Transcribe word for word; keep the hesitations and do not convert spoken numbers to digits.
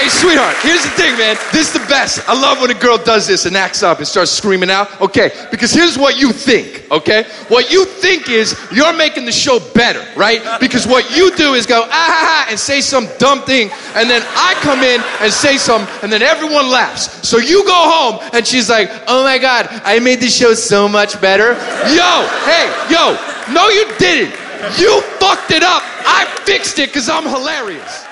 Hey, sweetheart, here's the thing, man. This is the best. I love when a girl does this and acts up and starts screaming out. Okay, because here's what you think, okay? What you think is you're making the show better, right? Because what you do is go, ah, ha, ha, and say some dumb thing, and then I come in and say something, and then everyone laughs. So you go home, and she's like, oh my God, I made the show so much better. Yo, hey, yo, no you didn't. You fucked it up. I fixed it because I'm hilarious.